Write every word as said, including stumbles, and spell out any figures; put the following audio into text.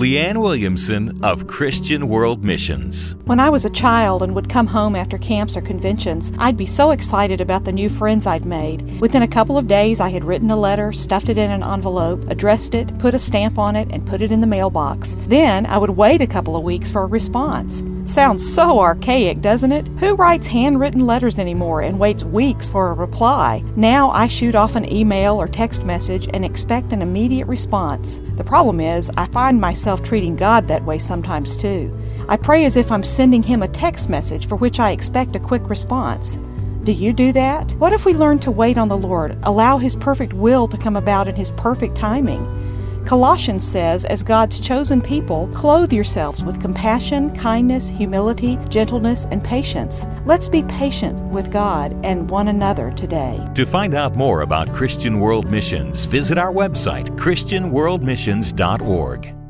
Leanne Williamson of Christian World Missions. When I was a child and would come home after camps or conventions, I'd be so excited about the new friends I'd made. Within a couple of days, I had written a letter, stuffed it in an envelope, addressed it, put a stamp on it, and put it in the mailbox. Then I would wait a couple of weeks for a response. Sounds so archaic, doesn't it? Who writes handwritten letters anymore and waits weeks for a reply? Now I shoot off an email or text message and expect an immediate response. The problem is, I find myself treating God that way sometimes too. I pray as if I'm sending Him a text message for which I expect a quick response. Do you do that? What if we learn to wait on the Lord, allow His perfect will to come about in His perfect timing? Colossians says, as God's chosen people, clothe yourselves with compassion, kindness, humility, gentleness, and patience. Let's be patient with God and one another today. To find out more about Christian World Missions, visit our website, christian world missions dot org.